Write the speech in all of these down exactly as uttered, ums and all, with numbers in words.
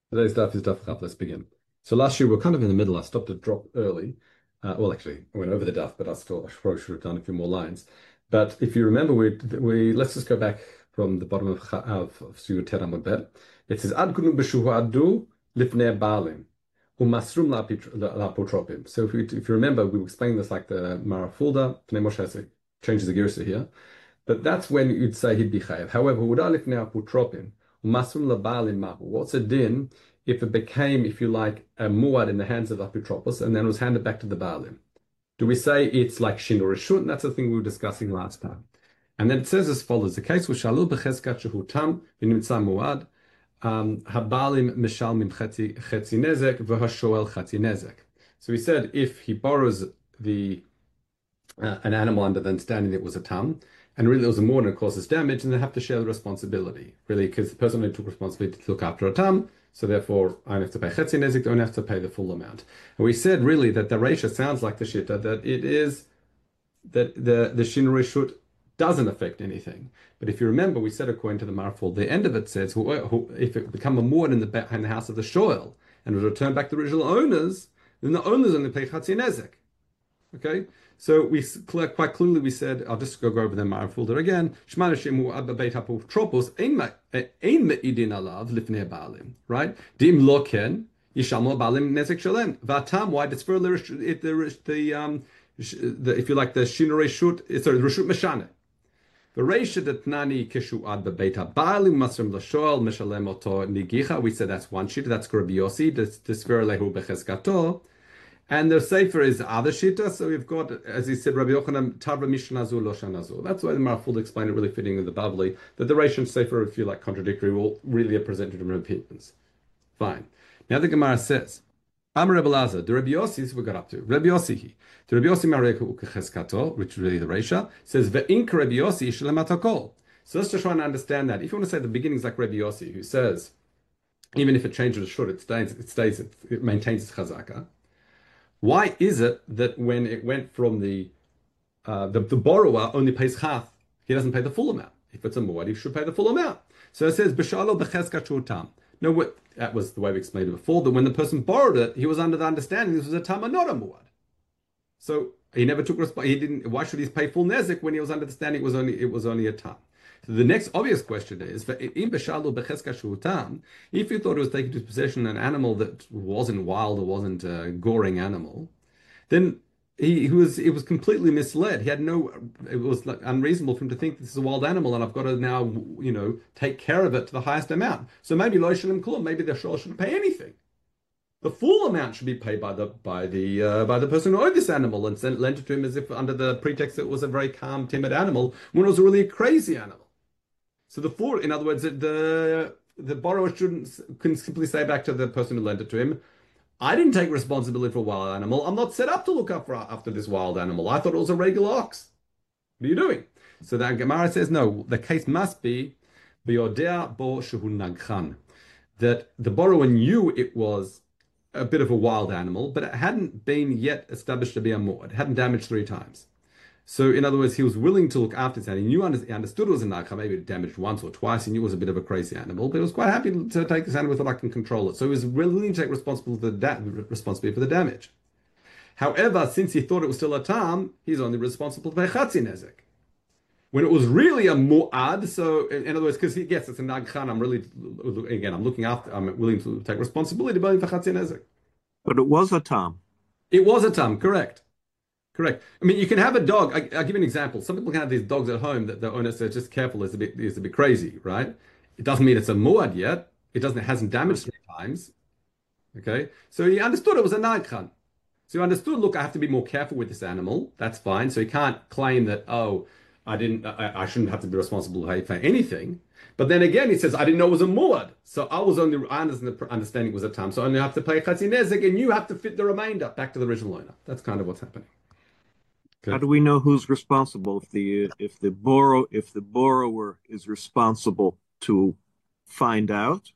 Today's daf is daf chaf. Let's begin. So last year we were kind of in the middle. I stopped to drop early. Uh, well, actually, I went over the daf, but I still I probably should have done a few more lines. But if you remember, we we let's just go back from the bottom of Cha- of, of Suyur Ter Amud Bet. It says Ad kunu b'shuhadu lifnei baalim umasrum la'apit- la'apotropim. So if, we, if you remember, we were explaining this like the Marafulda. Pnei Moshe has- changes the girsa here. But that's when you'd say he'd be chayav. However, udalif ne'aputropin, umasum labalim mahu. What's a din if it became, if you like, a muad in the hands of apotropos and then was handed back to the balim? Do we say it's like shin or reshut? And that's the thing we were discussing last time. And then it says as follows: the case was shalul becheskat shehutam v'nimtza muad habalim mishalmim chetzi nezek v'hashoel chetzi nezek. So he said if he borrows the uh, an animal under the understanding that it was a tam, and really it was a more and it causes damage, and they have to share the responsibility, really, because the person who took responsibility to look after a tam, so therefore I don't have to pay chetzi nezik, don't have to pay the full amount. And we said really that the reisha sounds like the shitta, that it is that the the shin reshut doesn't affect anything. But if you remember, we said according to the Marful, the end of it says who, who, if it become a muad in the in the house of the shoel and was returned back to the original owners, then the owners only pay chetzi nezik. Okay, so we quite clearly we said, I'll just go, go over them. I've fooled it again. Shmana shemu abba beit hapotropos ein meidin alav lifnei baalim. Right? Dim lo ken yishalmo baalim nezek shalem. Vatam why it's for the the um the if you like the shinurei shut sorry the reshut meshane. The reisha that nani kishu ad beit baalim masrim l'shoel mishalem oto nigicha. We said that's one sheet. That's Rabbi Yossi. The sfer lehu becheskato. And the Sefer is other shita, so we've got, as he said, Rabbi Yochanan, Tavra Mishnazu, Loshanazu. That's why the Marful explained it really fitting with the Bavli, that the Reish and Sefer, if you like contradictory, will really are presented in opinions. Fine. Now the Gemara says, Amar Rebbe Lazar, the Rabbi Yossi, we got up to, Rabbi Yossi, the Rabbi Yossi Mareku Ukecheskato, which is really the Reisha, says, Ve'ink Rabbi Yossi Shelematokol. So let's just try and understand that. If you want to say the beginning is like Rabbi Yossi, who says, even if it changes short, it stays, it stays, it maintains its chazaka. Why is it that when it went from the uh, the, the borrower only pays half, he doesn't pay the full amount? If it's a muad, he should pay the full amount. So it says b'shalo b'cheskat shutam. No, what, that was the way we explained it before. That when the person borrowed it, he was under the understanding this was a tam and not a muad. So he never took resp- He didn't. Why should he pay full nezik when he was under the understanding it was only it was only a tam? So the next obvious question is, if you thought it was taking to possession an animal that wasn't wild or wasn't a goring animal, then he, he was it was completely misled. He had no, it was like unreasonable for him to think this is a wild animal and I've got to now, you know, take care of it to the highest amount. So maybe lo shalem klum, maybe the shul shouldn't pay anything. The full amount should be paid by the by the uh, by the person who owned this animal and sent, lent it to him as if under the pretext that it was a very calm, timid animal when it was really a crazy animal. So the full, in other words, the the borrower shouldn't can simply say back to the person who lent it to him, I didn't take responsibility for a wild animal. I'm not set up to look after after this wild animal. I thought it was a regular ox. What are you doing? So the Gemara says no. The case must be biyodea bo shehu nagchan, that the borrower knew it was a bit of a wild animal, but it hadn't been yet established to be a muad. It hadn't damaged three times. So, in other words, he was willing to look after it. He knew, he understood it was a nakha. Maybe it damaged once or twice. He knew it was a bit of a crazy animal, but he was quite happy to take this animal so I can control it. So he was willing to take responsibility for the, da- responsibility for the damage. However, since he thought it was still a tam, he's only responsible for chatzi nezek. When it was really a mu'ad, so in, in other words, because he gets it's a nagchan, I'm really, again, I'm looking after, I'm willing to take responsibility for chatzi nezek. But it was a tam. It was a tam, correct. Correct. I mean, you can have a dog. I, I'll give you an example. Some people can have these dogs at home that the owner says, just careful, is a bit is a bit crazy, right? It doesn't mean it's a muad yet. It doesn't it hasn't damaged three times. Okay. So he understood it was a nagchan. So he understood, look, I have to be more careful with this animal. That's fine. So he can't claim that, oh, I didn't I, I shouldn't have to be responsible for anything. But then again, he says, I didn't know it was a muad. So I was only I understanding it was a tam. So I only have to pay chatzi nezek, and you have to fit the remainder back to the original owner. That's kind of what's happening. How do we know who's responsible if the if the borrow if the borrower is responsible to find out,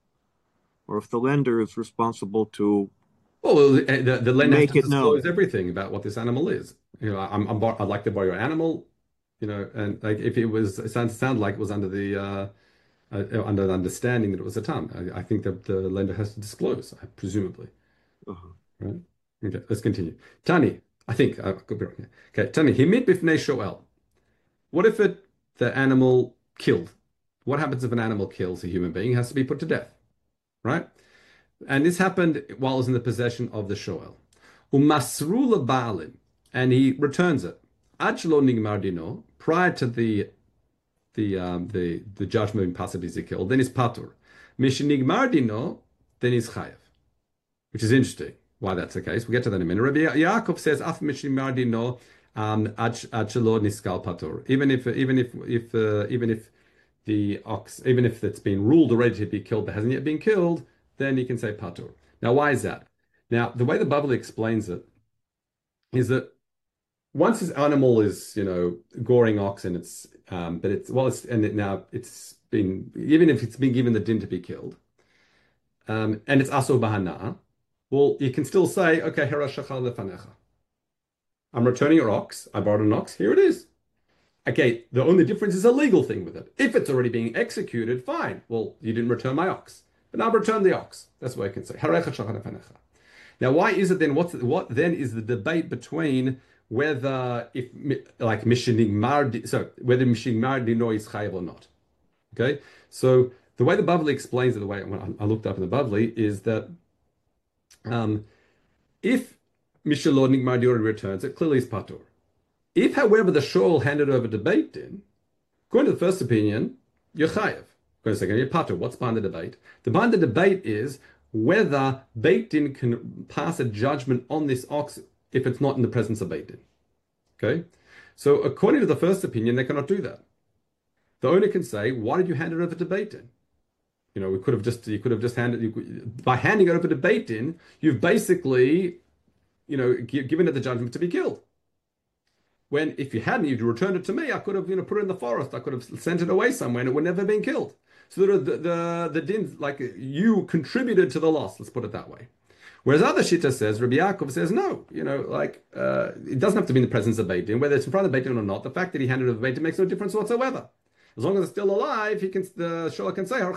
or if the lender is responsible to Well, the, the lender has make to it known? disclose everything about what this animal is. You know, I'm, I'm I'd like to borrow your animal. You know, and like if it was, it sounds sound like it was under the uh, uh, under the understanding that it was a tam. I, I think that the lender has to disclose, presumably. Uh-huh. Right? Okay, let's continue. Tani, I think I could be wrong here. Okay, Tani, himit bifnei shoel. What if it the animal killed? What happens if an animal kills a human being? It has to be put to death, right? And this happened while it was in the possession of the shoel. Umasru ba'alim, and he returns it. Ad shelo nigmar dino, prior to the the um, the the judgment being passed is killed, then he's patur. Mishnigmar dino, then he's chayav, which is interesting. Why that's the case? We'll get to that in a minute. Rabbi Yaakov says, "Af mishnigmar dino, ad shelo niskal patur." Even if even if if uh, even if the ox, even if it's been ruled already to be killed but hasn't yet been killed, then you can say patur. Now, why is that? Now, the way the Bavli explains it is that once this animal is, you know, goring ox and it's, um, but it's, well, it's, and it now it's been, even if it's been given the din to be killed, um, and it's aso bahana, well, you can still say, okay, hera shachal lefanecha. I'm returning your ox. I borrowed an ox. Here it is. Okay, the only difference is a legal thing with it. If it's already being executed, fine. Well, you didn't return my ox. But now return the ox. That's what I can say. Now, why is it then, what's, what then is the debate between whether, if like, Mishinig Mardi, so whether Mishinig Mardi no is chayav or not? Okay, so the way the Bavli explains it, the way when I looked up in the Bavli, is that um, if Mishalo Nigmar already returns it, clearly is patur. If, however, the shoal handed over to Beit Din, according to the first opinion, you're chayav. Going to second, you're patur. What's behind the debate? The behind the debate is whether Beit Din can pass a judgment on this ox if it's not in the presence of Beit Din. Okay? So according to the first opinion, they cannot do that. The owner can say, why did you hand it over to Beit Din? You know, we could have just, you could have just handed, you could, by handing it over to Beit Din, you've basically, you know, given it the judgment to be killed. When if you hadn't, you'd returned it to me, I could have, you know, put it in the forest, I could have sent it away somewhere and it would never have been killed. So the, the, the, the din, like you contributed to the loss, let's put it that way. Whereas other Shita says, Rabbi Yaakov says, no, you know, like, uh, it doesn't have to be in the presence of Beit Din, whether it's in front of Beit Din or not, the fact that he handed it over Beit Din makes no difference whatsoever. As long as it's still alive, he can, the Sholah can say,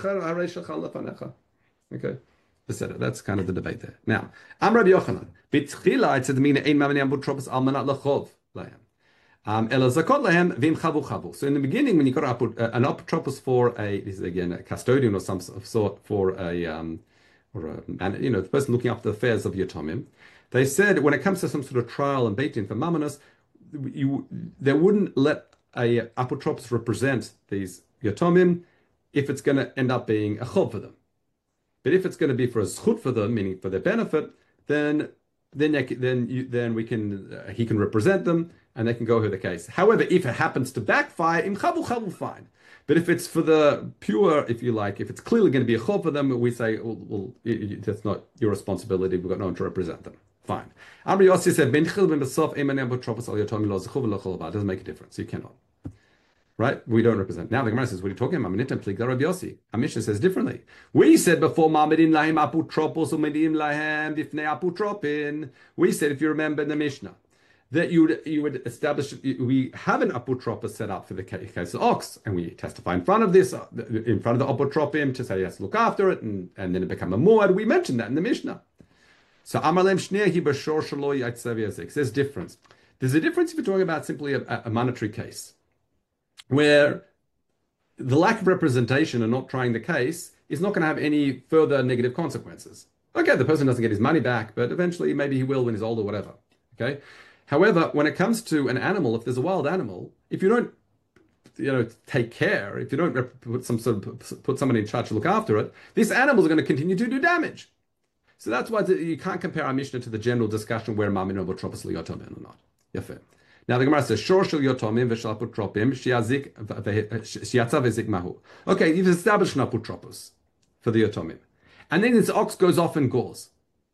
okay. That's kind of the debate there. Now, Am Rabbi Yochanan, B'tchila, it said, the meaning, ein mamani ambu tropos almanat lachov lahem. Um, so in the beginning, when you got up, uh, an apotropos for a, this is again a custodian or some sort for a, um, or a, and you know, the person looking after the affairs of Yatomim, they said when it comes to some sort of trial and Beit Din for Mamonos, you they wouldn't let a apotropos represent these Yatomim if it's going to end up being a chov for them. But if it's going to be for a zchut for them, meaning for their benefit, then then then you, then we can uh, he can represent them. And they can go over the case. However, if it happens to backfire, im chavu chavu fine. But if it's for the pure, if you like, if it's clearly going to be a chov for them, we say, well, well it, it, that's not your responsibility. We've got no one to represent them. Fine. Amri Yossi said, "Ben chil ben besof eman apotropos al yotom lo zechuv lo chol ba." It doesn't make a difference. You cannot. Right? We don't represent. Now the Gemara says, what are you talking about? Manitim plig Rabbi Yossi. Our Mishnah says differently. We said before, ma'amedin lahem apotropos umedim lahem bifnei apotropin. We said, if you remember in the Mishnah, that you would you would establish, we have an apotropos set up for the case of ox, and we testify in front of this, in front of the apotropim to say he has to look after it, and, and then it become a muad. We mentioned that in the Mishnah. So Amalem Shneahi Bashor Shalo Yaitseviazik. There's difference. There's a difference if you're talking about simply a, a monetary case, where the lack of representation and not trying the case is not going to have any further negative consequences. Okay, the person doesn't get his money back, but eventually maybe he will when he's old or whatever. Okay. However, when it comes to an animal, if there's a wild animal, if you don't, you know, take care, if you don't put some sort of put somebody in charge to look after it, these animals are going to continue to do damage. So that's why you can't compare our Mishnah to the general discussion where mamin apotropos liyotomim or not. Yafeh. Now the Gemara says, "Shor shel yotomim v'shel apotropim shiyazik shiyatza v'zik mahu." Okay, you've established an apotropos for the yotomim, and then this ox goes off and gores.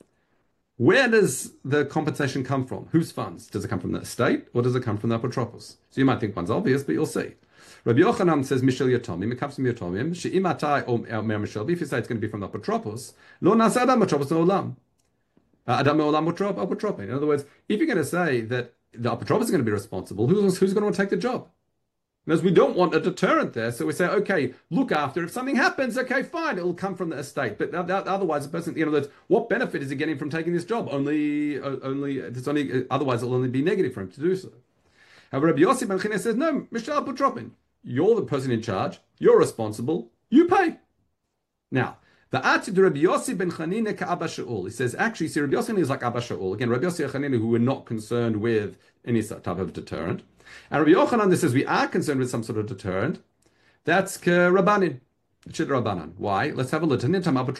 Where does the compensation come from? Whose funds? Does it come from the estate or does it come from the apotropos? So you might think one's obvious, but you'll see. Rabbi Yochanan says, Mishel Yatomim, it comes from Yatomim. She'imatai or Mer Mishel, if you say it's going to be from the apotropos, lo nasa adam apotropos olam. Adam olam apotropos. In other words, if you're going to say that the apotropos is going to be responsible, who's, who's going to take the job? Because we don't want a deterrent there. So we say, okay, look after. If something happens, okay, fine, it'll come from the estate. But otherwise, the person, you know, what benefit is he getting from taking this job? Only, only, it's only, otherwise it'll only be negative for him to do so. However, Rabbi Yossi ben Chanina says, no, Mishal Putropin, you're the person in charge, you're responsible, you pay. Now, the Atid Rabbi Yossi ben Chanina ka Abba Shaul. He says, actually, see, Rabbi Yossi is like Abba Shaul. Again, Rabbi Yossi ben Chanina, who were not concerned with any type of deterrent. And Rabbi Yochanan says, we are concerned with some sort of deterrent. That's Rabbanin. Rabbanan. Why? Let's have a look.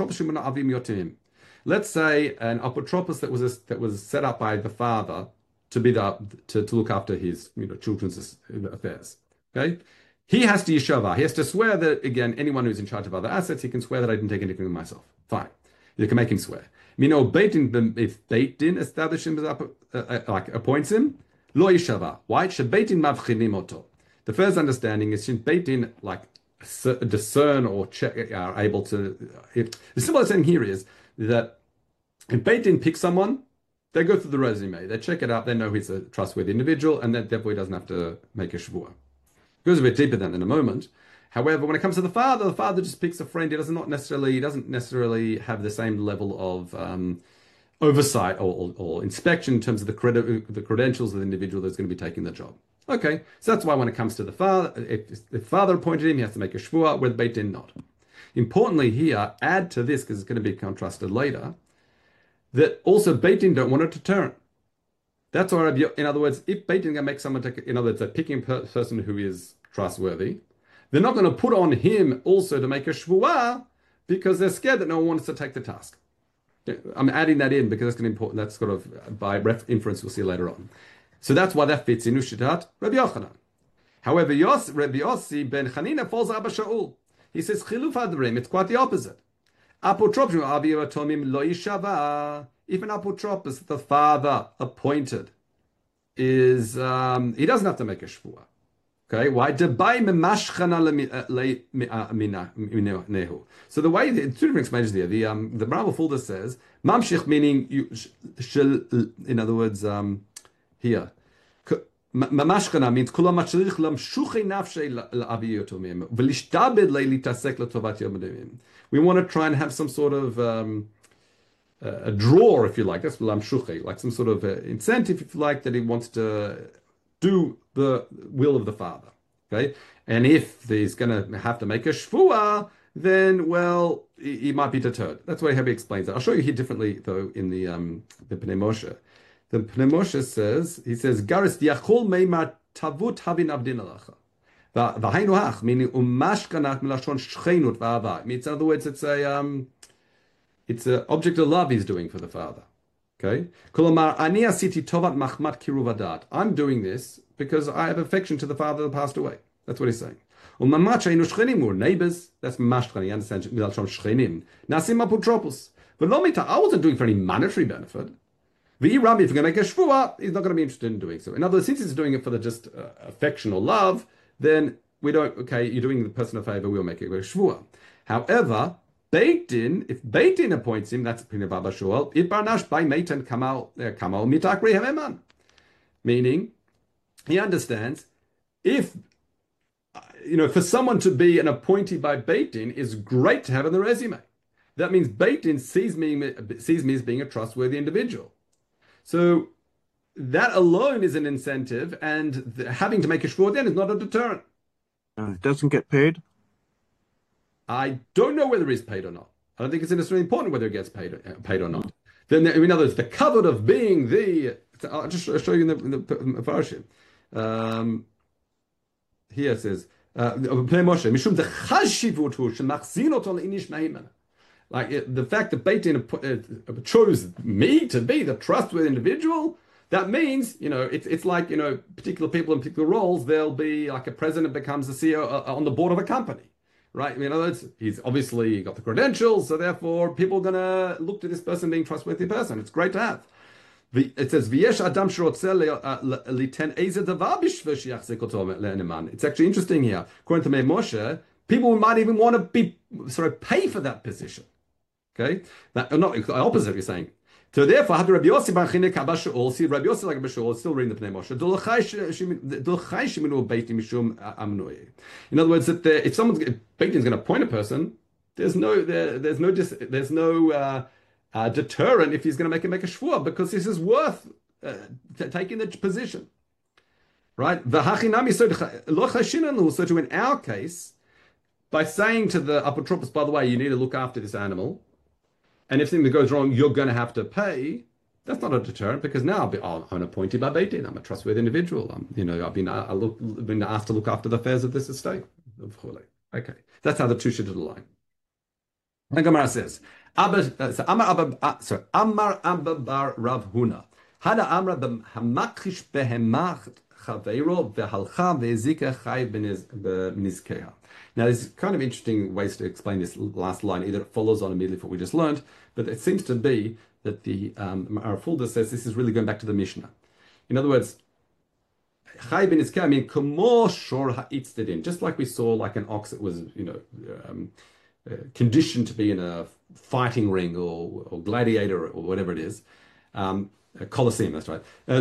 Let's say an apotropos that was a, that was set up by the father to be the to, to look after his you know children's affairs. Okay, he has to yeshava. He has to swear that again, anyone who's in charge of other assets, he can swear that I didn't take anything of myself. Fine, you can make him swear. You know, Beit Din, if Beit Din establishes him, uh, uh, like appoints him, lo yeshava. Why? Shebeit Din mavchinim oto. The first understanding is should Beit Din like discern or check are able to. If, the simple thing here is that if Beit Din picks someone, they go through the resume, they check it out, they know he's a trustworthy individual, and that therefore he doesn't have to make a shvuah. It goes a bit deeper than in a moment. However, when it comes to the father, the father just picks a friend. He does not necessarily, he doesn't necessarily have the same level of um, oversight or, or, or inspection in terms of the credit, the credentials of the individual that's going to be taking the job. Okay, so that's why when it comes to the father, if the father appointed him, he has to make a shvuah, where the Beit Din not. Importantly here, add to this, because it's going to be contrasted later, that also Beit Din don't want a deterrent. That's why, in other words, if Beit Din can make someone take, in other words, a picking per person who is trustworthy, they're not going to put on him also to make a shvuah because they're scared that no one wants to take the task. I'm adding that in because that's going to be important. That's sort of by ref inference we'll see later on. So that's why that fits in Ushitat Rabbi Yochanan. However, Yos, Rabbi Yossi ben Chanina falls Abba Shaul. He says Chiluf Adrim. It's quite the opposite. Apotropos atomim lo yishava. If an apotropos, the father appointed, is um, he doesn't have to make a shvuah. Okay, why? So the way the two different explanations there. The um, the Rambam Fulda says mamshich meaning you shall. In other words, um, here. Mamashchana means kula machlich lamshuchei nafshei la'avi yotomim v'lishtabed le'litasek latovat yomim. We want to try and have some sort of um, uh, a draw, if you like. That's lamshuchei, like some sort of uh, incentive, if you like, that he wants to do the will of the father. Okay, and if he's going to have to make a shvuah, then well, he, he might be deterred. That's why Hebbe explains it. I'll show you here differently though in the um, the Pnei Moshe. The Pnei Moshe says, he says, Garis diachol meimar tavut havin abdin alacha. V'hainu hach, meaning umashkanach milashon shchenut v'ava. It means, in other words, it's a um, it's an object of love he's doing for the father. Okay? Kolomar ani asiti tovat machmat kiruvadat. I'm doing this because I have affection to the father that passed away. That's what he's saying. Umamat sheinu shchenim, we're neighbors. That's mashkan, you understand, milashon shchenim. Nasim apotropos. V'lomita, I wasn't doing for any monetary benefit. The Rabbi, if you're going to make a shvuah, he's not going to be interested in doing so. In other words, since he's doing it for the just uh, affection or love, then we don't, okay, you're doing the person a favor, we'll make it a shvuah. However, Beit Din, if Beit Din appoints him, that's Pnei Baba Shual, it barnash by Meitan Kamal Kamal Mitakri Haveman. Meaning, he understands, if, you know, for someone to be an appointee by Beit Din is great to have in the resume. That means Beit Din sees me, sees me as being a trustworthy individual. So that alone is an incentive, and the, having to make a shvuah then is not a deterrent. Uh, it doesn't get paid? I don't know whether he's paid or not. I don't think it's necessarily important whether he gets paid or, uh, paid or not. Then, in other words, the covet of being the... I'll just show you in the, in the, in the Farshim. Um, here it says, Pnei Moshe, Mishum de chashivut hu shemachzin oto le'inish mehimen. Like it, the fact that Beit Din uh, chose me to be the trustworthy individual, that means, you know, it's it's like, you know, particular people in particular roles, there'll be like a president becomes the C E O uh, on the board of a company, right? I mean, in other words, he's obviously got the credentials, so therefore people are going to look to this person being a trustworthy person. It's great to have. It says, V'yesh adam shirotzel liten eze davar b'shvil shiachzik oto le'neman. It's actually interesting here. According to Pnei Moshe, people might even want to be sort of pay for that position. Okay, that, not the opposite. You're saying So therefore, had Rabbi Yossi bar Chinek Abba Shaul, see Rabbi Yossi like Abba Shaul, still reading the Pnei Moshe. In other words, that the, if someone's if Beit Din's going to appoint a person, there's no there, there's no dis, there's no uh, uh, deterrent if he's going to make him make a shvuah because this is worth uh, t- taking the position, right? So to in our case, by saying to the apotropos, by the way, you need to look after this animal. And if something goes wrong, you're going to have to pay. That's not a deterrent because now I'll be, oh, I'm appointed by Beit Din. I'm a trustworthy individual. I'm, you know, I've been, I look, been asked to look after the affairs of this estate. Okay, that's how the two should align. And Gemara says, Abba, uh, so Amar Abba, uh, sorry, Amar Abba bar Rav Huna. Hada Amra b'hamachish behemach chaveiro v'halcha ve'ezika chay b'nizkeha. Now, there's kind of interesting ways to explain this last line. Either it follows on immediately from what we just learned, but it seems to be that the um, Arafulda says this is really going back to the Mishnah. In other words, Chai ben Izkeh, I mean, Kamo shor ha'itztedin, just like we saw, like an ox that was, you know, um, uh, conditioned to be in a fighting ring or, or gladiator or whatever it is, um, a Colosseum, that's right. Uh,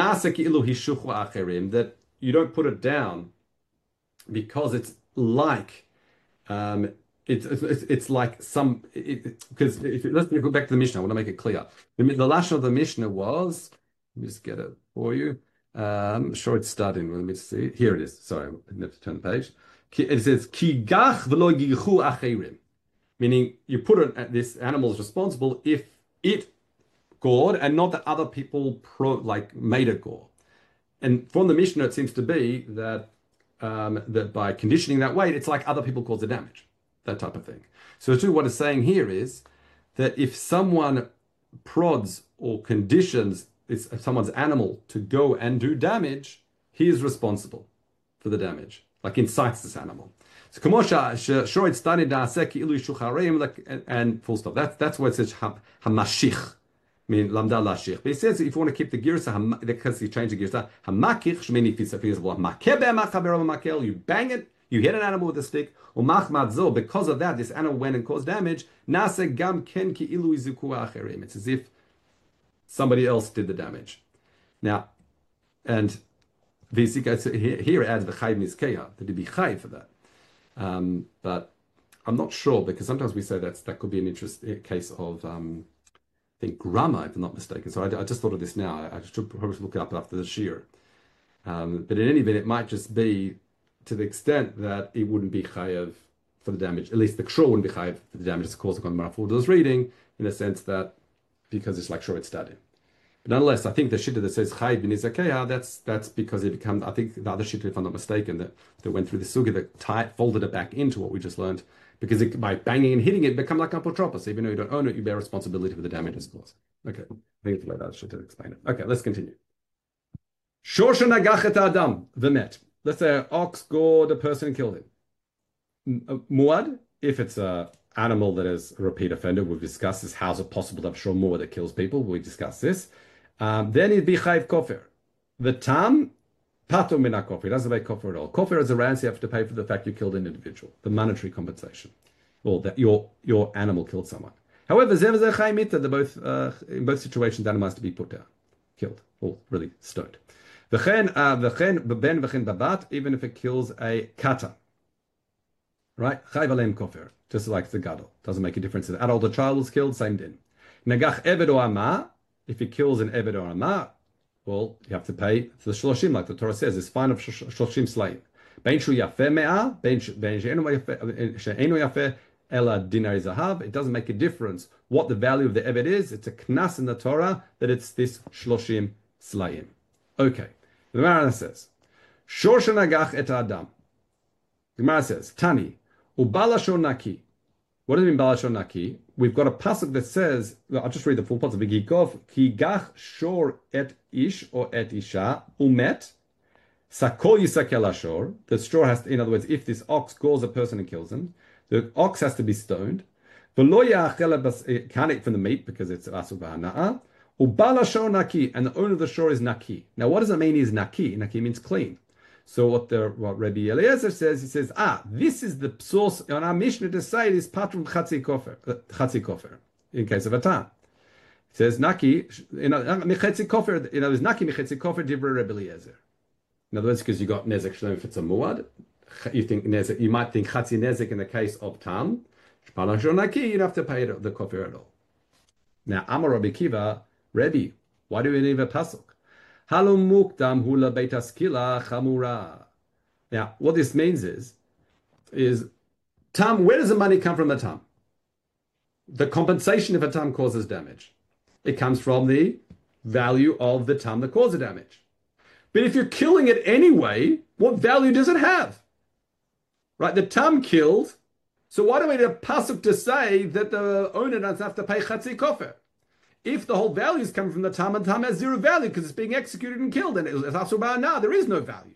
that you don't put it down because it's like um, it's, it's it's like some because it, if let's go back to the Mishnah. I want to make it clear. The, the lashon of the Mishnah was, let me just get it for you. Um, sure, it's starting. Let me see. Here it is. Sorry, I have to turn the page. It says ki gach v'lo gichu acherim, meaning you put it. This animal is responsible if it gored and not that other people pro like made it gore. And from the Mishnah, it seems to be that. Um, that by conditioning that weight, it's like other people cause the damage, that type of thing. So too, what it's saying here is that if someone prods or conditions it's someone's animal to go and do damage, he is responsible for the damage, like incites this animal. So and full stop. That's that's what it says hamashich. I mean, lamda lashich. But he says if you want to keep the girsa, because he changed the girsa, hamakich shmeni fisafizable makebe machabero makel. You bang it, you hit an animal with a stick. Or machmad because of that, this animal went and caused damage. Nase gam ken ki ilu izuku acherim. It's as if somebody else did the damage. Now, and here it adds the chayv nizkeya, that to be chayv for that. Um, but I'm not sure because sometimes we say that's that could be an interest a case of. Um, I think grammar, if I'm not mistaken. So I, I just thought of this now. I, I should probably look it up after the shir. Um, but in any event, it might just be to the extent that it wouldn't be chayav for the damage. At least the kshor wouldn't be chayav for the damage. It's caused on Marafulda's reading, in a sense that because it's like shor it's studied. But nonetheless, I think the shitta that says chayav bin izakeya, that's that's because it becomes. I think the other shitta, if I'm not mistaken, that, that went through the sugi that tie, folded it back into what we just learned. Because it, by banging and hitting it, become like apotropos. Even though you don't own it, you bear responsibility for the damage it's caused. Okay, I think it's like that. I should explain it. Okay, let's continue. Shorsha nagachet adam v'met. Let's say an ox gored a person and killed him. Muad, if it's an animal that is a repeat offender, we've discussed this. How is it possible to have shor muad that kills people? We discussed this. Um, then it'd be chayv kofir. The tam. Pato mina kofir. It doesn't make kofir at all. Kofir is a ransom you have to pay for the fact you killed an individual, the monetary compensation, or that your your animal killed someone. However, they're both uh, in both situations, animal has to be put down, killed, or really stoned. V'chen v'chen ben v'chen babat, even if it kills a kata, right? Chayv aleim kofir, just like the gadol. Doesn't make a difference. If an adult or child was killed, same din. Nagach eved or ama, if he kills an eved or ama. Well, you have to pay for the shloshim, like the Torah says. It's fine of shloshim slayim. Ben shu yafeh me'ah, ben she'enu yafeh ela dinar zahav. It doesn't make a difference what the value of the eved is. It's a knas in the Torah that it's this shloshim slayim. Okay. The Gemara says, shor shenagach et adam. The Gemara says, Tani, ubalashon naki. What does it mean balashon naki? We've got a pasuk that says, I'll just read the full pasuk. V'gikov ki gach shor et ish or et isha umet sakol yisakel ashor. The straw has to, in other words, if this ox gores a person and kills him, the ox has to be stoned. V'lo ya'achel it can't eat from the meat because it's asur b'hana'a. Ubalashor naki, and the owner of the shore is naki. Now, what does it mean? Is naki? Naki means clean. So what the what Rabbi Eliezer says, he says, ah, this is the source on our Mishnah to say this patrum chatzi kofer, chatzi kofer, in case of a tam. says Naki, you know, Mechetzi Kofer, you know, there's Naki Mechetzi Kofer Divra Rebbe Eliezer. In other words, because you got Nezek Shalom if it's a Muad, you think Nezek, you might think Chatzi Nezek in the case of Tam. Shpalashon Naki, you don't have to pay the Kofer at all. Now, Amar Rabbi Kiva, Rebbe, why do we leave a pasuk? Halum mukdam hula beitaskila chamura. Now, what this means is, is Tam, where does the money come from the Tam? The compensation if a Tam causes damage. It comes from the value of the Tam that caused the damage. But if you're killing it anyway, what value does it have? Right, the Tam killed, so why do we need a pasuk to say that the owner doesn't have to pay chatzi kofer? If the whole value is coming from the Tam, and the Tam has zero value because it's being executed and killed, and it's also about now, there is no value.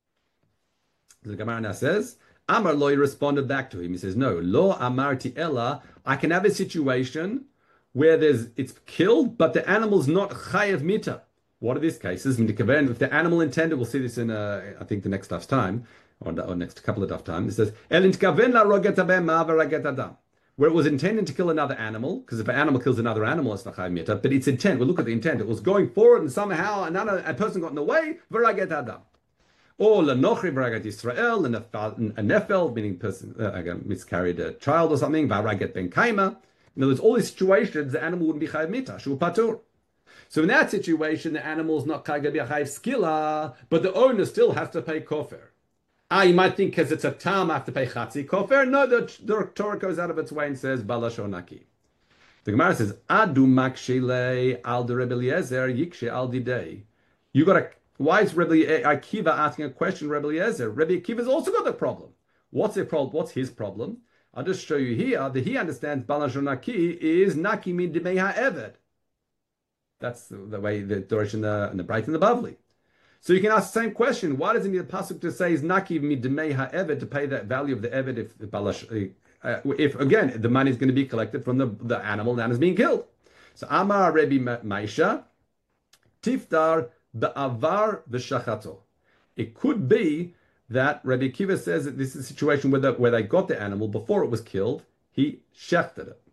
The Gemara now says, Amar Loi responded back to him. He says, no, Lo Amarti Ella, I can have a situation where there's it's killed, but the animal's not chayav mita. What are these cases? If the animal intended, we'll see this in, uh, I think, the next daf time, or, or next couple of daf time. It says, El intkaven la roget habema v'raget adam. Where it was intended to kill another animal, because if an animal kills another animal, it's not chayav mita, but its intent, we'll look at the intent, it was going forward and somehow another a person got in the way, v'raget adam. Or lenochri v'raget Yisrael, a nefel, meaning person uh, again, miscarried a child or something, v'raget ben kaima. In other words, all these situations, the animal wouldn't be chayav mita, shu patur. So in that situation, the animal is not chayav skila, but the owner still has to pay kofer. Ah, you might think because it's a tam, I have to pay chatzi kofer. No, the, the Torah goes out of its way and says balashonaki. The Gemara says adu makshile al de Rebbe Eliezer yikshe al didei. You got a why is Rebbe Akiva asking a question? Rebbe Eliezer, Rebbe Akiva's also got the problem. What's the problem? What's his problem? I'll just show you here that he understands balashonaki is naki min demei ha'eved. That's the, the way the Dorish and the and the Bright and the Bavli. So you can ask the same question. Why does it need a pasuk to say is naki midmei ha'eved to pay that value of the eved if if, balash, uh, if again the money is going to be collected from the, the animal that is being killed? So Amar Rebbe Maisha Tiftar be'avar v'shachato. It could be that Rebbe Akiva says that this is a situation where the, where they got the animal before it was killed. He shechted it.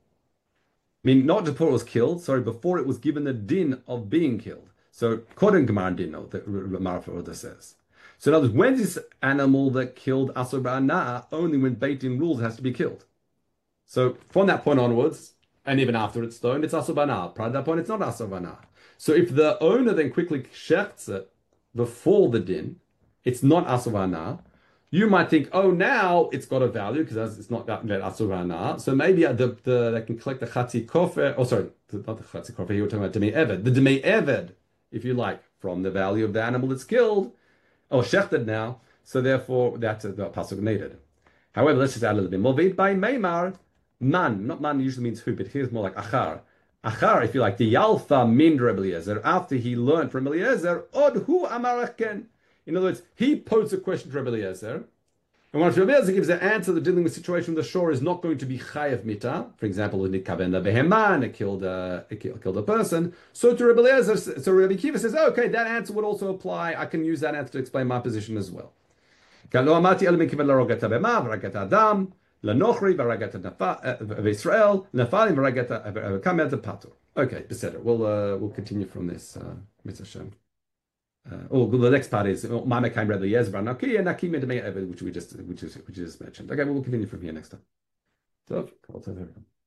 I mean, not before it was killed, sorry, before it was given the din of being killed. So, Koden Gemara din know that Ramar Further says. So, in other words, when is this animal that killed Asur Ba'ana? Only when Beit Din rules it has to be killed. So, from that point onwards, and even after it's stoned, it's Asur Ba'ana. Prior to that point, it's not Asur Ba'ana. So, if the owner then quickly shechts it before the din, it's not Asur Ba'ana. You might think, oh, now it's got a value because it's not that Asur Ba'ana. So maybe the, the, they can collect the Chatzi Kofer, oh, sorry, not the Chatzi Kofer, you were talking about Demei Eved. The Demei Eved, if you like, from the value of the animal that's killed, or shechted now, so therefore that's a, the pasuk needed. However, let's just add a little bit more. By Meimar, man, not man usually means who, but here's more like achar. Achar, if you like, the Yalfa min Rebbe Eliezer, after he learned from Eliezer, od hu amareken. In other words, he posed a question to Rebbe Eliezer, and when Rebbe Eliezer gives the answer, the dealing with the situation with the shore is not going to be chayav mita. For example, in the kavenda beheman, it killed a it killed a person. So to Rebbe Eliezer, so Rebbe Akiva says, oh, okay, that answer would also apply. I can use that answer to explain my position as well. Okay, beseder. We'll uh, we'll continue from this. Uh, Mister Shem. Uh, oh, the next part is Ma'amekayim Rebbe Eliezer Naki and Naki Medemei Eved, which we just which is which is mentioned. Okay, we'll continue from here next time. So,